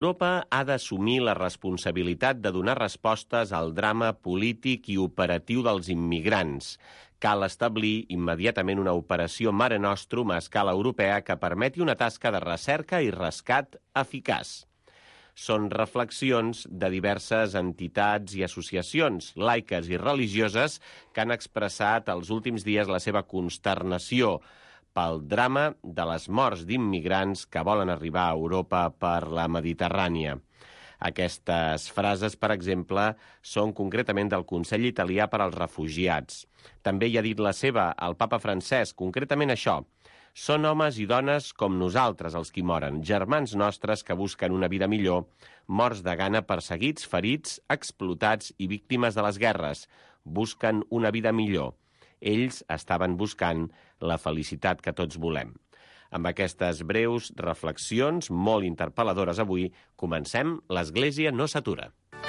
Europa ha d'assumir la responsabilitat de donar respostes al drama polític i operatiu dels immigrants. Cal establir immediatament una operació Mare Nostrum a escala europea que permeti una tasca de recerca i rescat eficaç. Són reflexions de diverses entitats i associacions laiques i religioses que han expressat els últims dies la seva consternació pel drama de les morts d'immigrants que volen arribar a Europa per la Mediterrània. Aquestes frases, per exemple, són concretament del Consell Italià per als Refugiats. També hi ha dit la seva el papa Francesc, concretament això: són homes i dones com nosaltres els qui moren, germans nostres que busquen una vida millor, morts de gana, perseguits, ferits, explotats i víctimes de les guerres. Busquen una vida millor. Ells estaven buscant la felicitat que tots volem. Amb aquestes breus reflexions, molt interpel·ladores avui, comencem L'Església no s'atura.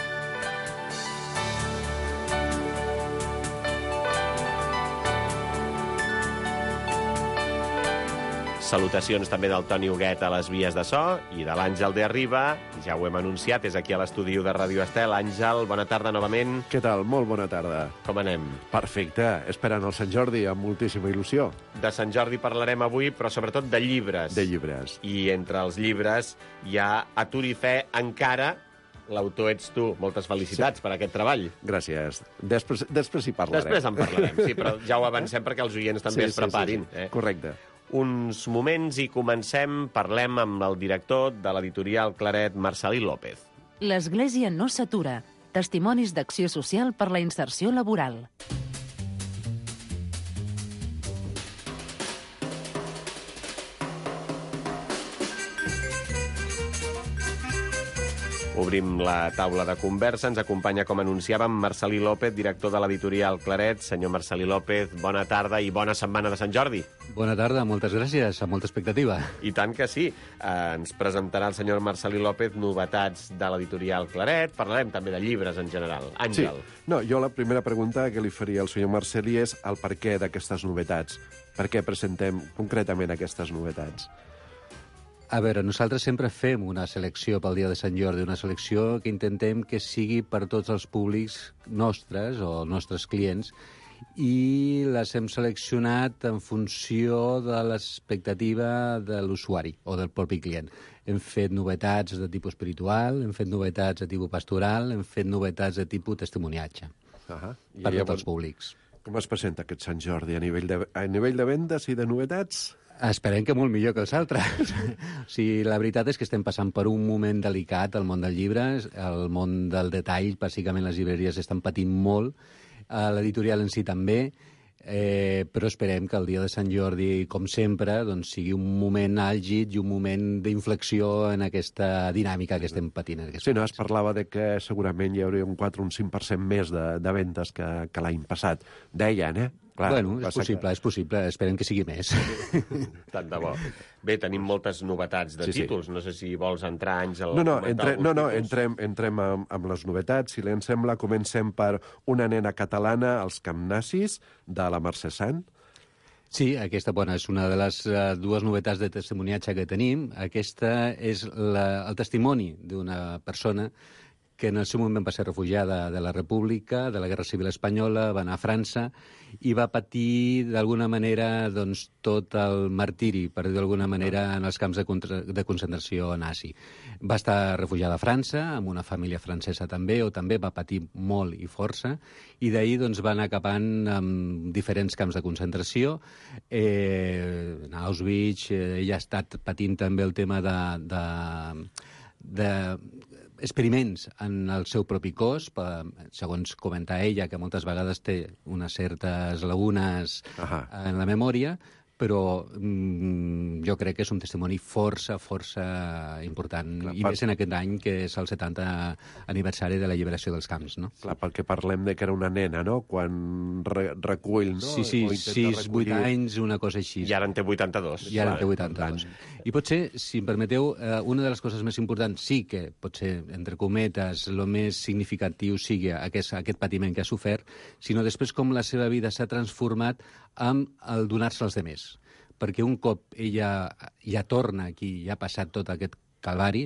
Salutacions també del Toni Huguet a les vies de so i de l'Àngel de Arriba. Ja ho hem anunciat, és aquí a l'estudi de Ràdio Estel. Àngel, bona tarda novament. Què tal? Molt bona tarda. Com anem? Perfecte. Esperant el Sant Jordi amb moltíssima il·lusió. De Sant Jordi parlarem avui, però sobretot de llibres. De llibres. I entre els llibres hi ha Atur i Fe encara. L'autor ets tu. Moltes felicitats per aquest treball. Gràcies. Després hi parlarem. Després en parlarem, sí, però ja ho avancem perquè els oients també es preparin. Sí. Correcte. Uns moments i comencem, parlem amb el director de l'editorial Claret, Marcel·lí López. L'Església no s'atura. Testimonis d'acció social per la inserció laboral. Obrim la taula de conversa. Ens acompanya, com anunciàvem, Marcel·lí López, director de l'editorial Claret. Senyor Marcel·lí López, bona tarda i bona setmana de Sant Jordi. Bona tarda, moltes gràcies, amb molta expectativa. I tant que sí. Ens presentarà el senyor Marcel·lí López novetats de l'editorial Claret. Parlarem també de llibres en general. Àngel. Sí. No, jo la primera pregunta que li faria al senyor Marcel·lí és el perquè d'aquestes novetats. Per què presentem concretament aquestes novetats? A veure, nosaltres sempre fem una selecció pel dia de Sant Jordi, una selecció que intentem que sigui per tots els públics nostres o nostres clients, i les hem seleccionat en funció de l'expectativa de l'usuari o del propi client. Hem fet novetats de tipus espiritual, hem fet novetats de tipus pastoral, hem fet novetats de tipus testimoniatge per tots els públics. Com es presenta aquest Sant Jordi a nivell de vendes i de novetats? Esperem que molt millor que els altres. O sigui, la veritat és que estem passant per un moment delicat al món del llibre, el món del detall, bàsicament les llibreries estan patint molt, l'editorial en si també, però esperem que el dia de Sant Jordi, com sempre, doncs, sigui un moment àlgid i un moment d'inflexió en aquesta dinàmica que estem patint. Sí, no, es parlava de que segurament hi hauria un 4 o un 5% més de vendes que l'any passat. Deien, Clar, bueno, és possible. Esperem que sigui més. Tant de bo. Bé, tenim moltes novetats de títols. No sé si vols entrar, Àngel, entrem amb les novetats. Si li sembla, comencem per Una nena catalana als Camp Nazis, de la Mercè Sant. Sí, aquesta és una de les dues novetats de testimoniatge que tenim. Aquesta és el testimoni d'una persona que en el seu moment va ser refugiada de la República, de la Guerra Civil Espanyola, va anar a França i va patir d'alguna manera doncs, tot el martiri, per dir d'alguna manera, en els camps de concentració nazi. Va estar refugiada a França, amb una família francesa també, o també va patir molt i força, i d'ahir doncs, va anar acabant amb diferents camps de concentració. En Auschwitz, ella ha estat patint també el tema de experiments en el seu propi cos, segons comenta ella, que moltes vegades té unes certes lagunes en la memòria, però jo crec que és un testimoni força important. Clar, i més en aquest any, que és el 70 aniversari de la lliberació dels camps, no? Clar, perquè parlem de que era una nena, no?, quan recull, no? Sí, 6-8 anys, una cosa així. I ara en té 82. I ara en té 82. I potser, si em permeteu, una de les coses més importants sí que, potser, entre cometes, el més significatiu sigui aquest patiment que ha sofert, sinó després com la seva vida s'ha transformat amb el donar-se als demés. Perquè un cop ella ja torna aquí, ja ha passat tot aquest calvari.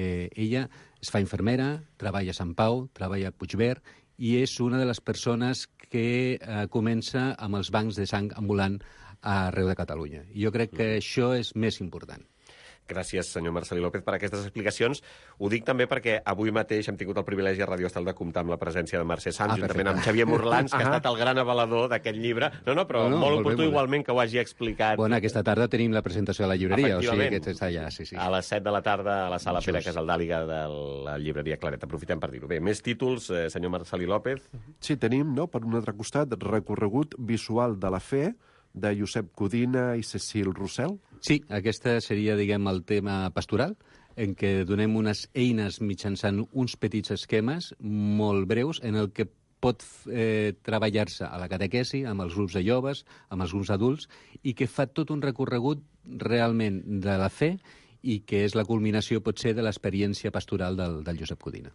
Ella es fa infermera, treballa a Sant Pau, treballa a Puigverd, i és una de les persones que comença amb els bancs de sang ambulant arreu de Catalunya. I jo crec que això és més important. Gràcies, senyor Marcelí López, per aquestes explicacions. Ho dic també perquè avui mateix hem tingut el privilegi a Radio Estel de comptar amb la presència de Mercè Sans, juntament amb Xavier Morlans, que ha estat el gran avalador d'aquest llibre. Però molt oportú igualment que ho hagi explicat. Bueno, aquesta tarda tenim la presentació de la llibreria, o sigui que està allà, sí. A les 7 de la tarda a la sala Pere Casaldàliga de la llibreria Claret. Aprofitem per dir-ho. Bé, més títols, senyor Marcelí López? Sí, tenim, no?, per un altre costat, recorregut visual de la fe, de Josep Codina i Cecil Rossell. Sí, aquesta seria, diguem, el tema pastoral, en què donem unes eines mitjançant uns petits esquemes molt breus en el que pot treballar-se a la catequesi, amb els grups de joves, amb els grups adults, i que fa tot un recorregut realment de la fe i que és la culminació, potser, de l'experiència pastoral del Josep Codina.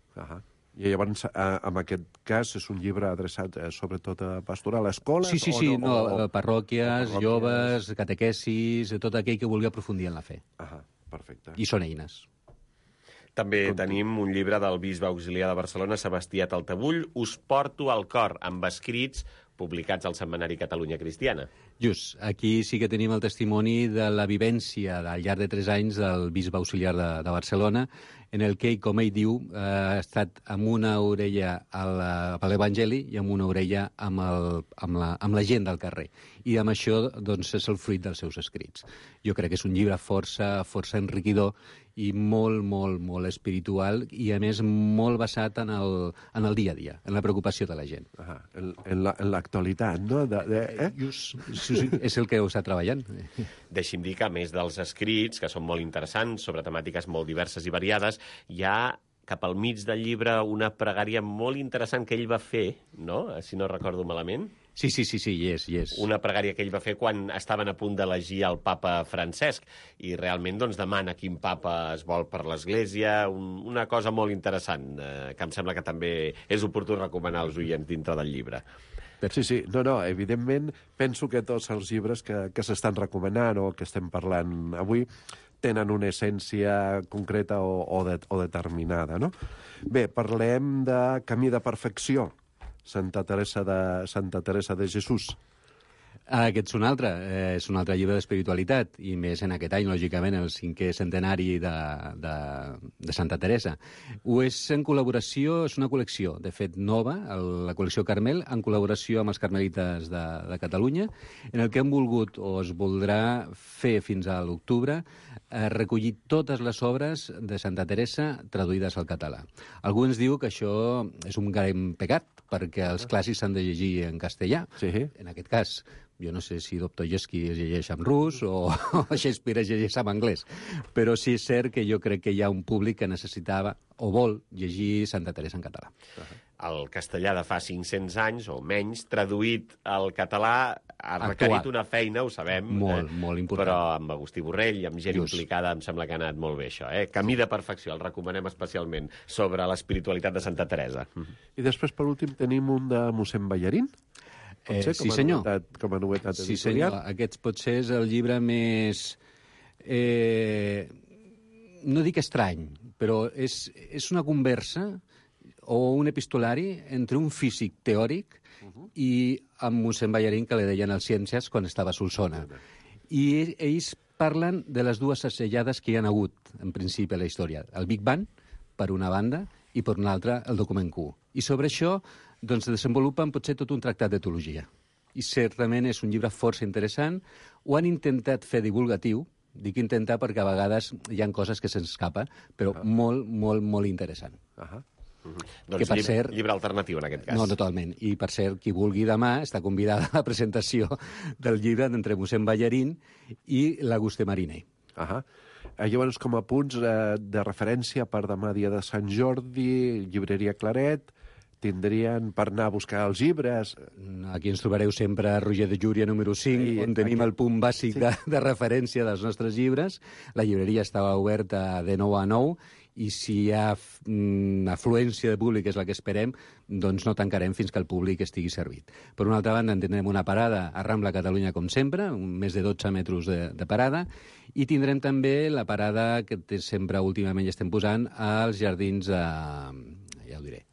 I llavors, en aquest cas, és un llibre adreçat sobretot a pastoral, a escoles? Sí, parròquies, joves, catequesis, tot aquell que vulgui aprofundir en la fe. Perfecte. I són eines. També tenim un llibre del bisbe auxiliar de Barcelona, Sebastià Taltabull, Us porto al cor, amb escrits publicats al Setmanari Catalunya Cristiana. Just, aquí sí que tenim el testimoni de la vivència al llarg de 3 anys del bisbe auxiliar de Barcelona, en el que, com ell diu, ha estat amb una orella a l'Evangeli i amb una orella amb la gent del carrer. I amb això, doncs, és el fruit dels seus escrits. Jo crec que és un llibre força enriquidor i molt espiritual i, a més, molt basat en el dia a dia, en la preocupació de la gent. En l'actualitat, no? Just, sí, és el que ho està treballant. Deixi'm dir que, a més dels escrits, que són molt interessants, sobre temàtiques molt diverses i variades, hi ha cap al mig del llibre una pregària molt interessant que ell va fer, no?, si no recordo malament. Sí, hi és. Una pregària que ell va fer quan estaven a punt d'elegir el papa Francesc i realment doncs, demana quin papa es vol per l'Església, una cosa molt interessant que em sembla que també és oportú recomanar als oients dintre del llibre. Sí. No, evidentment, penso que tots els llibres que s'estan recomanant o que estem parlant avui tenen una essència concreta o determinada, no? Bé, parlem de Camí de Perfecció, Santa Teresa de Jesús. Aquest és un altre llibre d'espiritualitat, i més en aquest any, lògicament, el 5è centenari de Santa Teresa. És en col·laboració, és una col·lecció, de fet, nova, la col·lecció Carmel, en col·laboració amb els carmelites de Catalunya, en el que hem volgut, o es voldrà fer fins a l'octubre, recollir totes les obres de Santa Teresa traduïdes al català. Algú ens diu que això és un gran pecat, perquè els clàssics s'han de llegir en castellà. Sí. En aquest cas, jo no sé si Dostoyevsky es llegeix en rus o Shakespeare es llegeix en anglès, però sí és cert que jo crec que hi ha un públic que necessitava o vol llegir Santa Teresa en català. El castellà de fa 500 anys o menys, traduït al català, ha requerit una feina, ho sabem, molt important. Però amb Agustí Borrell i amb gent implicada em sembla que ha anat molt bé això. Camí de Perfecció, el recomanem especialment, sobre l'espiritualitat de Santa Teresa. I després, per últim, tenim un de mossèn Ballarín. Sí, senyor. Com a novetat editorial. Sí, senyor. Aquest potser és el llibre més... no dic estrany, però és una conversa o un epistolari entre un físic teòric i amb mossèn Ballarín, que li deien els Ciències, quan estava a Solsona. I ells parlen de les dues assellades que hi ha hagut, en principi, a la història. El Big Bang, per una banda, i per una altra, el document Q. I sobre això doncs, desenvolupen potser tot un tractat de teologia. I certament és un llibre força interessant. Ho han intentat fer divulgatiu, dic intentar perquè a vegades hi ha coses que se'ns escapen, però molt interessant. Doncs per cert, llibre alternatiu, en aquest cas. No, totalment. I, per cert, qui vulgui demà està convidada a la presentació del llibre d'entre mossèn Ballarín i l'Auguste Mariné. Llavors, com a punts de referència per demà, dia de Sant Jordi, llibreria Claret, tindrien per anar a buscar els llibres... Aquí ens trobareu sempre a Roger de Llúria, número 5, on tenim el punt bàsic de referència dels nostres llibres. La llibreria estava oberta de 9 a 9 i si hi ha afluència de públic, que és la que esperem, doncs no tancarem fins que el públic estigui servit. Per una altra banda, tindrem una parada a Rambla Catalunya, com sempre, més de 12 metres de parada, i tindrem també la parada que sempre últimament estem posant als jardins, ja ho diré,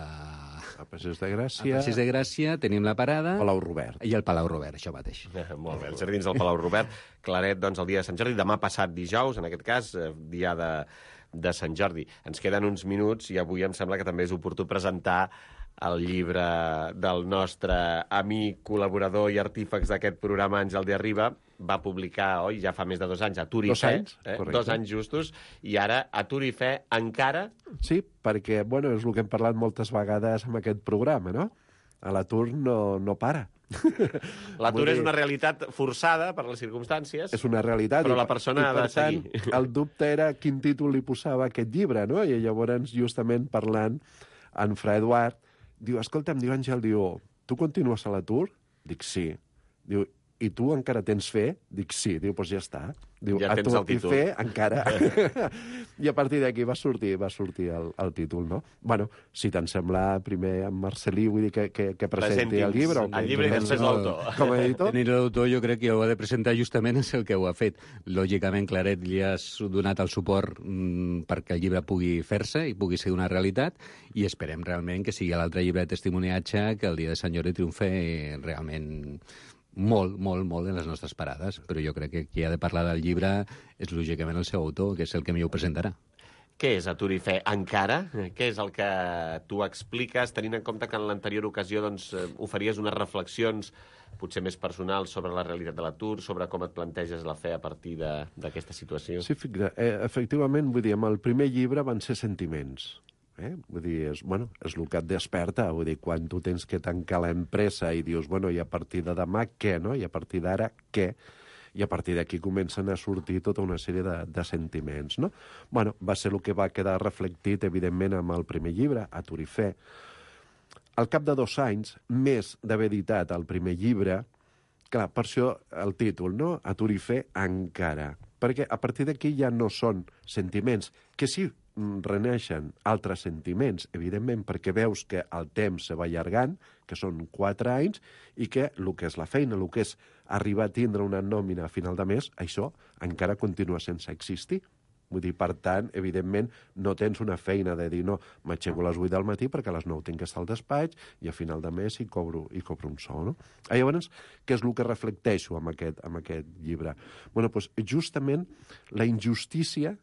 a Passeig de Gràcia... A Passeig de Gràcia tenim la parada... Palau Robert. I el Palau Robert, això mateix. Molt bé, els jardins del Palau Robert. Claret, doncs, el dia de Sant Jordi, demà passat dijous, en aquest cas, dia de Sant Jordi. Ens queden uns minuts i avui em sembla que també és oportú presentar el llibre del nostre amic, col·laborador i artífex d'aquest programa, Àngel de Arriba. Va publicar, oi, ja fa més de 2 anys, Atur i Fe. 2 anys justos. I ara, Atur i Fe encara... Sí, perquè, bueno, és el que hem parlat moltes vegades en aquest programa, no? L'atur no para. L'atur és una realitat forçada per les circumstàncies. És una realitat. Però la persona ha de seguir. El dubte era quin títol li posava a aquest llibre, no? I llavors, justament parlant, en Fra Eduard diu, escolta'm, diu Àngel, diu, tu continues a l'atur? Dic, sí. Diu, i tu encara tens fe? Dic, sí. Diu, doncs ja està. Diu, ja tens el títol. I fe, encara. I a partir d'aquí va sortir el títol, no? Bueno, si te'n sembla, primer en Marcelí, vull dir que presenti el llibre. El llibre i després l'autor. Com a editor. Tenir l'autor jo crec que ho ha de presentar justament és el que ho ha fet. Lògicament, Claret, li has donat el suport perquè el llibre pugui fer-se i pugui ser una realitat, i esperem realment que sigui l'altre llibre de testimoniatge que el dia de Sant Jordi triomfe realment molt en les nostres parades, però jo crec que qui ha de parlar del llibre és lògicament el seu autor, que és el que millor ho presentarà. Què és Atur i Fe encara? Què és el que tu expliques, tenint en compte que en l'anterior ocasió doncs, oferies unes reflexions potser més personals sobre la realitat de l'atur, sobre com et planteges la fe a partir d'aquesta situació? Sí, efectivament, vull dir, amb el primer llibre van ser sentiments. Vull dir, és el que et desperta, vull dir, quan tu tens que tancar l'empresa i dius, bueno, i a partir de demà què, no? I a partir d'ara què? I a partir d'aquí comencen a sortir tota una sèrie de sentiments, no? Bueno, va ser el que va quedar reflectit, evidentment, amb el primer llibre, Atur i Fe. Al cap de 2 anys, més d'haver editat el primer llibre, clar, per això el títol, no? Atur i Fe encara. Perquè a partir d'aquí ja no són sentiments, que sí reneixen altres sentiments, evidentment, perquè veus que el temps se va allargant, que són 4 anys, i que el que és la feina, el que és arribar a tindre una nòmina a final de mes, això encara continua sense existir. Vull dir, per tant, evidentment, no tens una feina de dir, no, m'aixeco a les 8 del matí perquè a les 9 tinc que estar al despatx i a final de mes hi cobro un sou, no? Llavors, què és el que reflecteixo amb aquest llibre? Bueno, doncs, justament la injustícia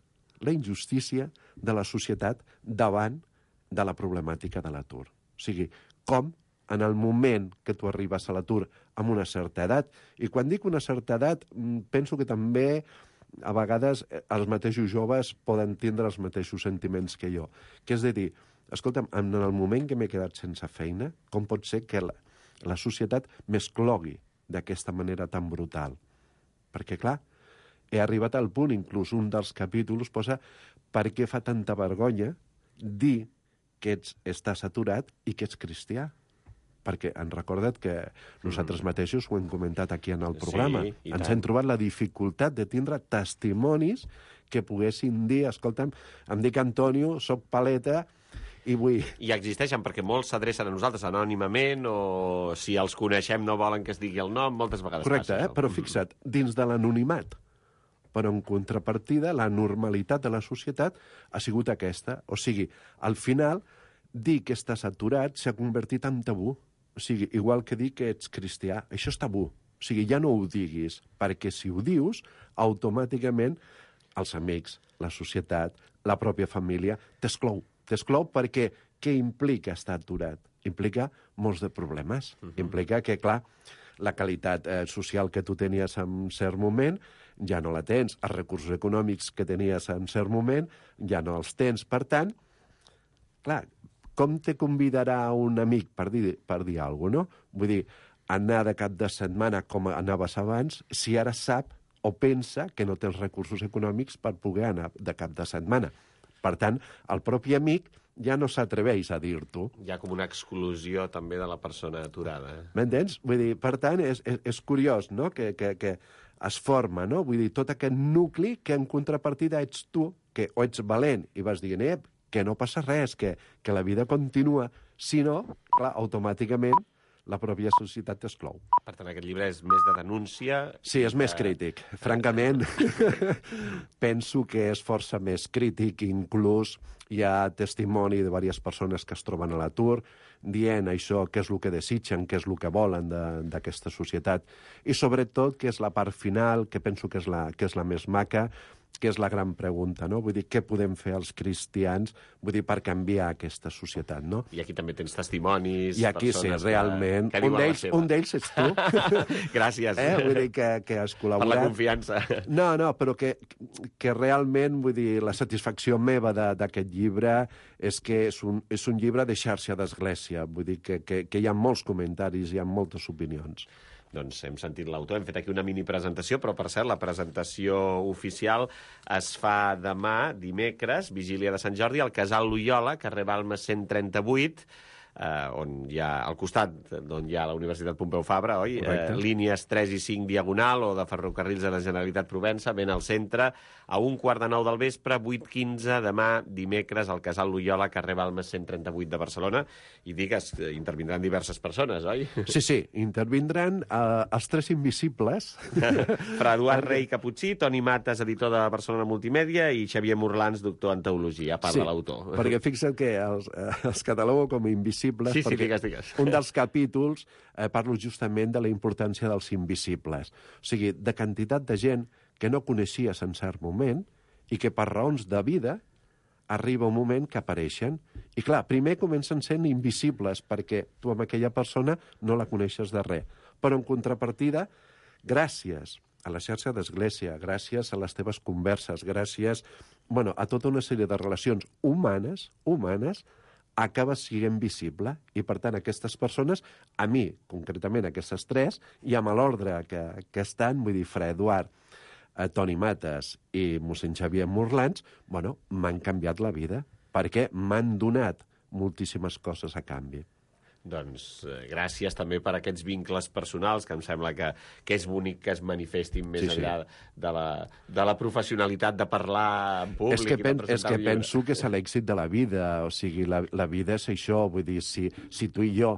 de la societat davant de la problemàtica de l'atur. O sigui, com en el moment que tu arribes a l'atur amb una certa edat, i quan dic una certa edat, penso que també a vegades els mateixos joves poden tindre els mateixos sentiments que jo. Que és de dir, escolta'm, en el moment que m'he quedat sense feina, com pot ser que la societat m'exclogui d'aquesta manera tan brutal? Perquè, clar, he arribat al punt, inclús un dels capítols posa per què fa tanta vergonya dir que estàs aturat i que ets cristià. Perquè han recordat que nosaltres mateixos ho hem comentat aquí en el programa. Sí, ens hem trobat la dificultat de tindre testimonis que poguessin dir, escolta'm, em dic Antonio, soc paleta i vull... I existeixen perquè molts s'adrecen a nosaltres anònimament o si els coneixem no volen que es digui el nom, moltes vegades correcte, passa això. Però fixa't, dins de l'anonimat, però en contrapartida, la normalitat de la societat ha sigut aquesta. O sigui, al final, dir que estàs aturat s'ha convertit en tabú. O sigui, igual que dir que ets cristià, això és tabú. O sigui, ja no ho diguis, perquè si ho dius, automàticament els amics, la societat, la pròpia família, t'exclou. T'exclou perquè què implica estar aturat? Implica molts de problemes. Implica que, clar, la qualitat social que tu tenies en cert moment ja no la tens, els recursos econòmics que tenies en cert moment ja no els tens. Per tant, clar, com te convidarà un amic per dir alguna cosa, no? Vull dir, anar de cap de setmana com anaves abans, si ara sap o pensa que no té els recursos econòmics per poder anar de cap de setmana. Per tant, el propi amic ja no s'atreveix a dir-t'ho. Hi ha com una exclusió també de la persona aturada. M'entens? Vull dir, per tant, és curiós, no?, que es forma, no? Vull dir, tot aquest nucli que en contrapartida ets tu, que o ets valent i vas dient, que no passa res, que la vida continua, si no, clar, automàticament la pròpia societat t'exclou. Per tant, aquest llibre és més de denúncia... Sí, és més crític. Francament, penso que és força més crític. Inclús hi ha testimoni de diverses persones que es troben a l'atur dient això, què és el que desitgen, què és el que volen d'aquesta societat. I sobretot, que és la part final, que penso que és la més maca, que és la gran pregunta, no? Vull dir, què podem fer els cristians, vull dir, per canviar aquesta societat, no? I aquí també tens testimonis... I aquí sí, realment. Que un d'ells ets tu. Gràcies. Vull dir que has col·laborat. Per la confiança. No, però que realment, vull dir, la satisfacció meva d'aquest llibre és que és un llibre de xarxa d'església. Vull dir que hi ha molts comentaris, hi ha moltes opinions. Doncs hem sentit l'autor, hem fet aquí una mini presentació, però per cert, la presentació oficial es fa demà, dimecres, vigília de Sant Jordi, al Casal Loiola, carrer Balmes 138, on hi ha, al costat d'on hi ha la Universitat Pompeu Fabra, oi? Línies 3 i 5 diagonal o de ferrocarrils de la Generalitat Provença, ben al centre, a 1:45 del vespre, 8:15, demà, dimecres, al Casal Loiola, carrer Balmes 138 de Barcelona. I digues, intervindran diverses persones, oi? Sí, intervindran els tres invisibles. Fra Eduard Rey Caputxí, Toni Mates, editor de Barcelona Multimèdia, i Xavier Morlans, doctor en teologia, a part de l'autor. Perquè fixa't que els catalogo com a invisibles, sí, perquè digues. un dels capítols parlo justament de la importància dels invisibles. O sigui, de quantitat de gent que no coneixies en cert moment i que per raons de vida arriba un moment que apareixen. I clar, primer comencen sent invisibles perquè tu amb aquella persona no la coneixes de res. Però en contrapartida, gràcies a la xarxa d'església, gràcies a les teves converses, gràcies a tota una sèrie de relacions humanes, acabes sent visible. I, per tant, aquestes persones, a mi, concretament aquestes tres, i amb l'ordre que estan, vull dir, Fra Eduard, Toni Mates i mossèn Xavier Morlans, m'han canviat la vida, perquè m'han donat moltíssimes coses a canvi. Doncs gràcies també per aquests vincles personals, que em sembla que és bonic que es manifestin més enllà de la professionalitat de parlar en públic i de presentar el llibre. És que penso que és l'èxit de la vida, o sigui, la vida és això, vull dir, si tu i jo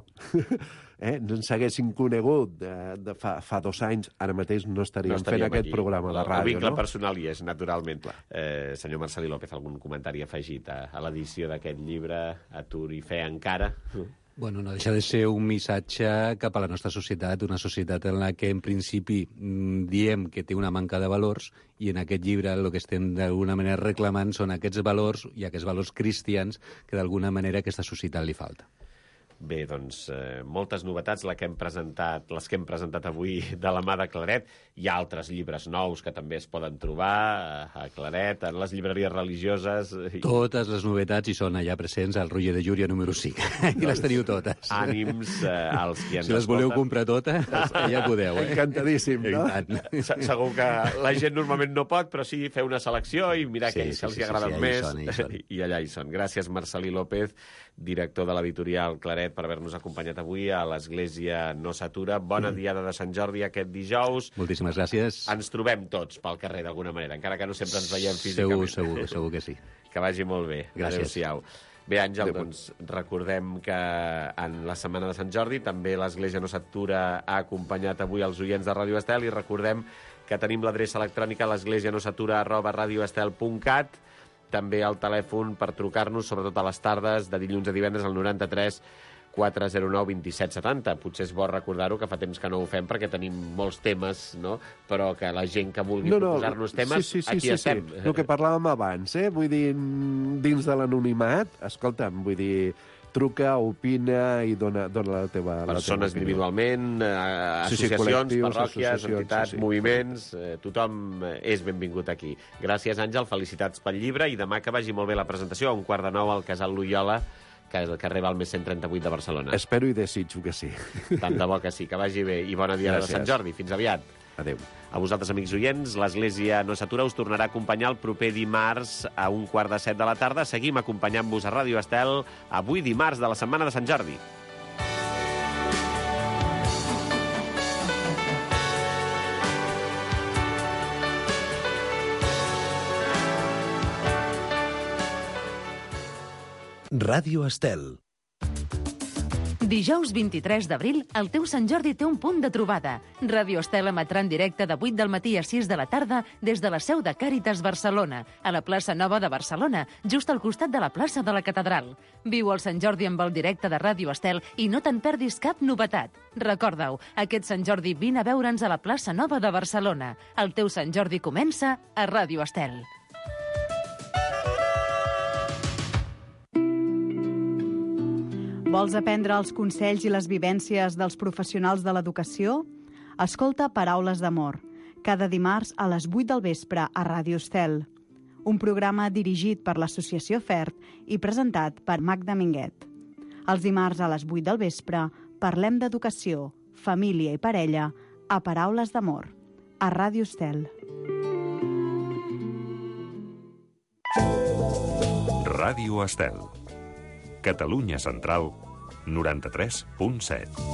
no ens haguéssim conegut fa 2 anys, ara mateix no estaríem fent aquest programa de ràdio, no? El vincle personal hi és, naturalment. Senyor Marcelí López, algun comentari afegit a l'edició d'aquest llibre, Atur i fe encara? Bueno, no deixa de ser un missatge cap a la nostra societat, una societat en la que, en principi, diem que té una manca de valors, i en aquest llibre el que estem d'alguna manera reclamant són aquests valors i aquests valors cristians que d'alguna manera a aquesta societat li falta. Bé, doncs, moltes novetats les que hem presentat avui de la mà de Claret. Hi ha altres llibres nous que també es poden trobar a Claret, en les llibreries religioses. Totes les novetats hi són allà presents al Roger de Llúria número 5. I les teniu totes. Ànims als qui ens si les voleu comprar totes, ja podeu. Encantadíssim, no? Segur que la gent normalment no pot, però sí fer una selecció i mirar aquells que els agraden més. I allà hi són. Gràcies, Marcelí López, director de l'editorial Claret, per haver-nos acompanyat avui a l'Església No s'atura. Bona diada de Sant Jordi aquest dijous. Moltíssimes gràcies. Ens trobem tots pel carrer d'alguna manera, encara que no sempre ens veiem físicament. Segur que sí. Que vagi molt bé. Gràcies. Adéu-siau. Bé, Àngel, doncs recordem que en la Setmana de Sant Jordi també l'Església No s'atura ha acompanyat avui els oients de Ràdio Estel, i recordem que tenim l'adreça electrònica l'esglésianosatura@radioestel.cat, també el telèfon per trucar-nos, sobretot a les tardes, de dilluns a divendres, al 93 409 27 70. Potser és bo recordar-ho, que fa temps que no ho fem perquè tenim molts temes, no? Però que la gent que vulgui proposar-nos temes, aquí estem. El que parlàvem abans, vull dir, dins de l'anonimat, escolta'm, vull dir, truca, opina i dona la teva persones individualment, associacions, parròquies, entitats, moviments, tothom és benvingut aquí. Gràcies, Àngel, felicitats pel llibre, i demà que vagi molt bé la presentació a 8:45 al Casal Loiola, que és el carrer Balmes 138 de Barcelona. Espero i desitjo que sí. Tant de bo que sí, que vagi bé, i bona diada de Sant Jordi. Fins aviat. Adéu. A vosaltres, amics oients, l'Església No s'atura us tornarà a acompanyar el proper dimarts a 6:45 de la tarda. Seguim acompanyant-vos a Ràdio Estel avui dimarts de la Setmana de Sant Jordi. Ràdio Estel. Dijous 23 d'abril, el teu Sant Jordi té un punt de trobada. Ràdio Estel emetrà en directe de 8 del matí a 6 de la tarda des de la seu de Càritas Barcelona, a la plaça Nova de Barcelona, just al costat de la plaça de la Catedral. Viu el Sant Jordi amb el directe de Ràdio Estel i no te'n perdis cap novetat. Recorda-ho, aquest Sant Jordi vine a veure'ns a la plaça Nova de Barcelona. El teu Sant Jordi comença a Ràdio Estel. Vols aprendre els consells i les vivències dels professionals de l'educació? Escolta Paraules d'Amor, cada dimarts a les 8 del vespre a Ràdio Estel. Un programa dirigit per l'Associació FERT i presentat per Magda Minguet. Els dimarts a les 8 del vespre parlem d'educació, família i parella a Paraules d'Amor, a Ràdio Estel. Ràdio Estel. Catalunya Central, 93.7.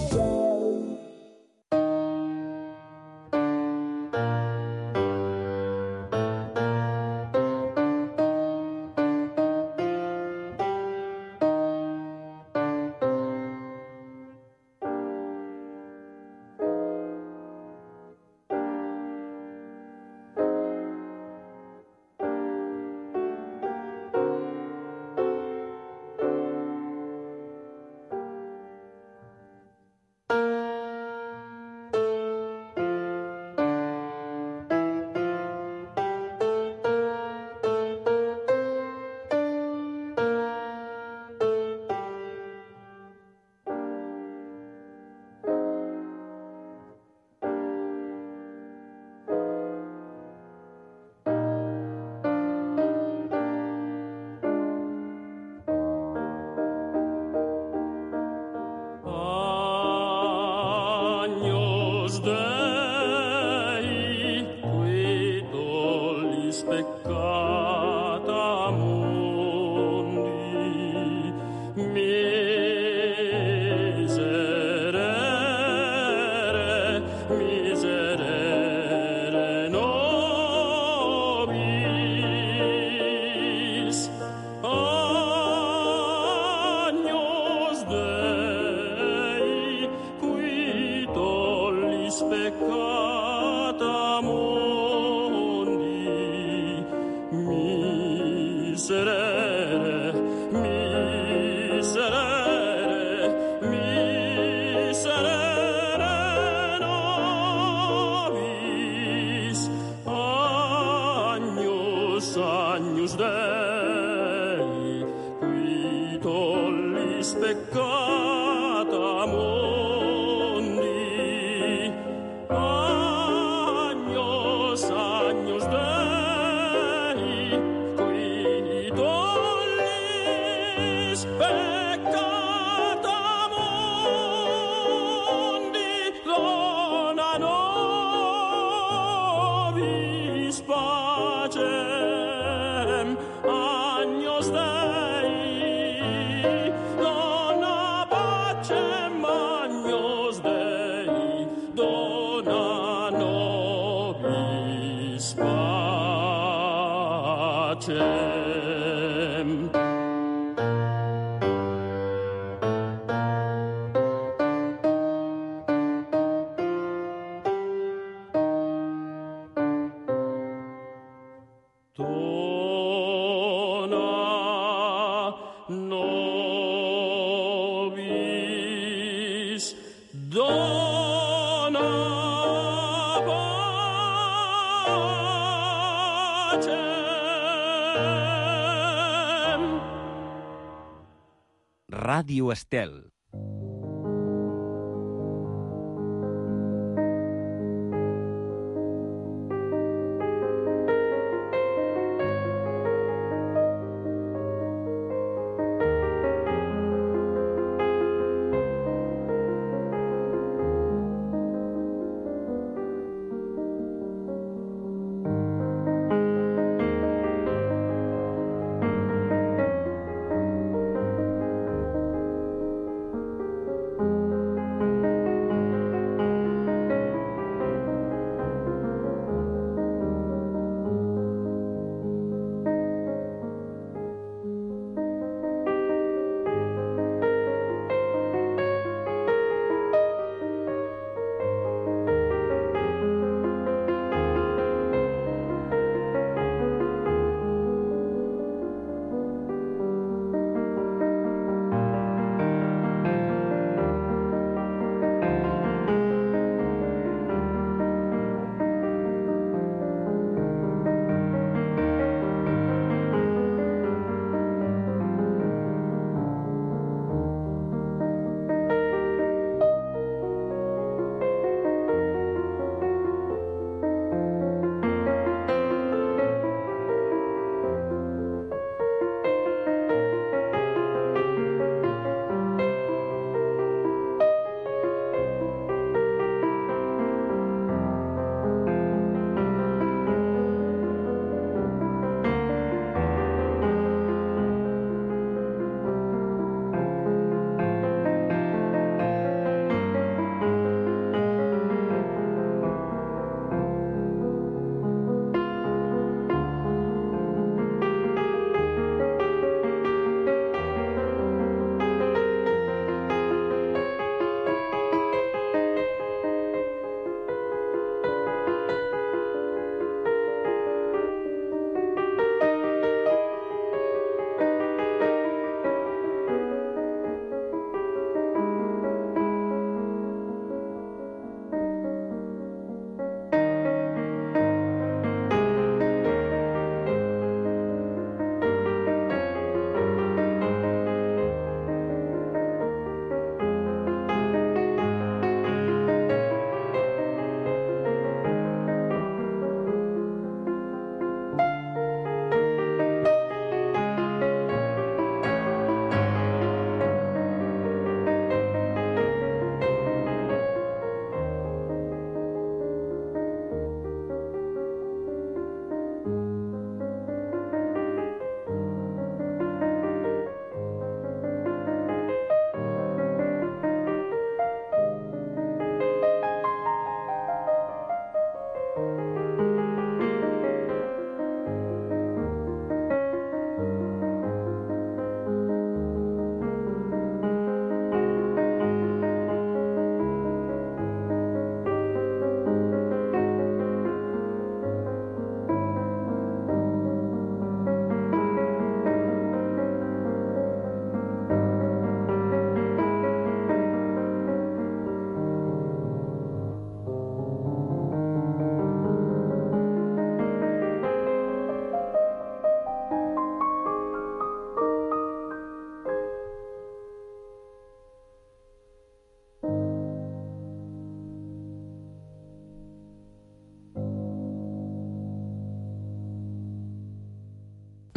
Ràdio Estel.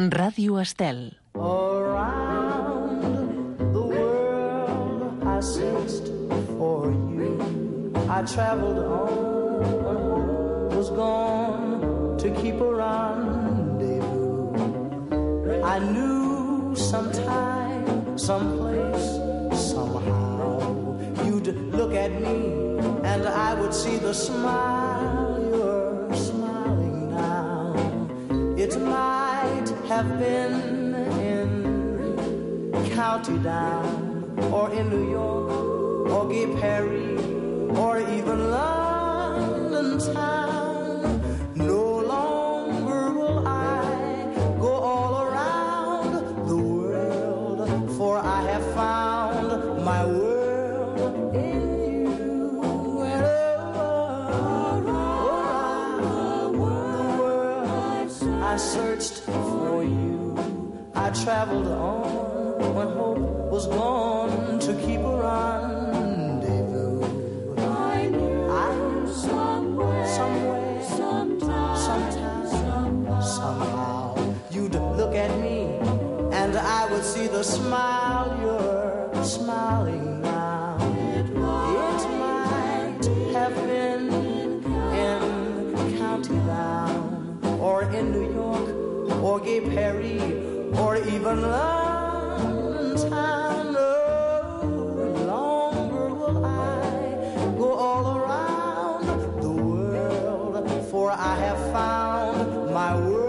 Ràdio Estel. Around the world I searched for you. I traveled on when hope was gone to keep a rendezvous. I knew sometime, someplace, somehow you'd look at me and I would see the smile you're smiling now. It might have been in County Down or in New York or Gay Perry or even London town. No longer will I go all around the world, for I have found my world in you. And around the world I searched for you. I traveled on when hope was gone to keep a rendezvous. I knew somewhere, sometime, somehow you'd look at me and I would see the smile you're smiling now. It might have been in County Down or in New York or Gay Perry or even London town. No longer will I go all around the world, for I have found my world.